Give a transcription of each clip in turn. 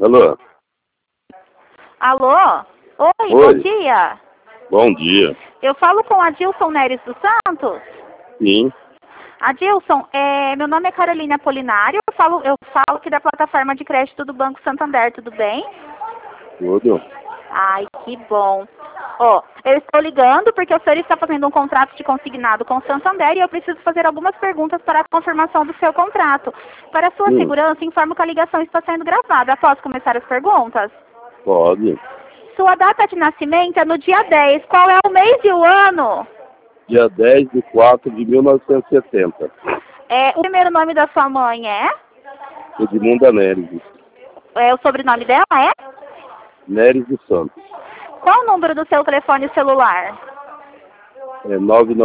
Alô? Alô? Oi, Oi. bom dia. Bom dia. Eu falo com a Adilson Neres dos Santos. Sim, Adilson, meu nome é Carolina Apolinário, eu falo aqui da plataforma de crédito do Banco Santander, tudo bem? tudo. Ai, que bom. Ó, eu estou ligando porque o senhor está fazendo um contrato de consignado com o Santander e eu preciso fazer algumas perguntas para a confirmação do seu contrato. Para a sua segurança, informo que a ligação está sendo gravada. Posso começar as perguntas? Pode. Sua data de nascimento é no dia 10. Qual é o mês e o ano? Dia 10 de 4 de 1970. O primeiro nome da sua mãe é? Edmunda Neres. O sobrenome dela é? Neres dos Santos. Qual o número do seu telefone celular? É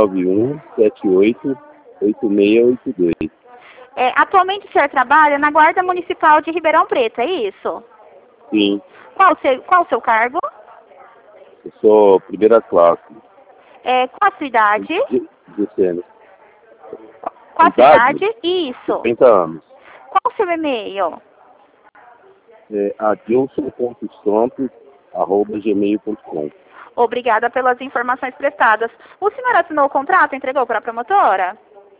991-78-8682. Atualmente o senhor trabalha na Guarda Municipal de Ribeirão Preto, é isso? Sim, Qual o seu cargo? eu sou primeira classe. Qual a sua idade? De sênior. Qual a sua idade? Isso. 50 anos. Qual o seu e-mail? adilson.santos@gmail.com. Obrigada pelas informações prestadas. O senhor assinou o contrato e entregou para a promotora?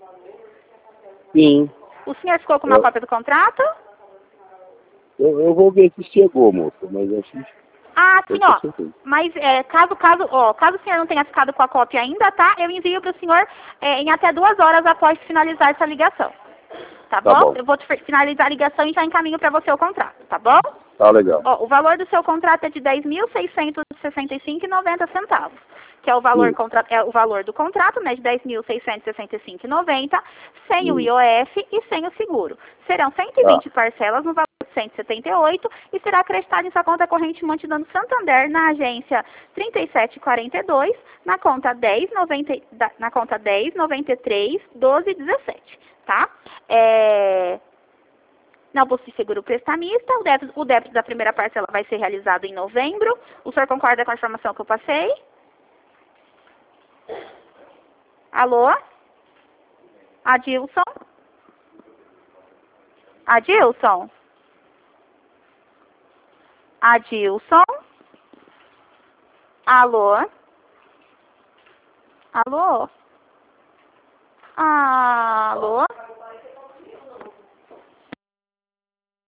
Sim. O senhor ficou com uma cópia do contrato? Eu vou ver se chegou, moça, mas acho que... Ah, sim, ó. Mas caso o senhor não tenha ficado com a cópia ainda, tá? Eu envio para o senhor em até 2 horas após finalizar essa ligação. Tá bom? Eu vou finalizar a ligação e já encaminho para você o contrato, tá bom? Tá legal. Ó, o valor do seu contrato é de R$ 10.665,90, que é o valor, o valor do contrato, né, de R$ 10.665,90, sem o IOF e sem o seguro. Serão 120 parcelas no valor de 178 e será acreditado em sua conta corrente Multidano Santander na agência 3742, na conta 1093-1217, tá? Não possui seguro prestamista, o débito da primeira parcela vai ser realizado em novembro. O senhor concorda com a informação que eu passei? Alô? Adilson? Adilson? Adilson? Alô? Alô? Alô?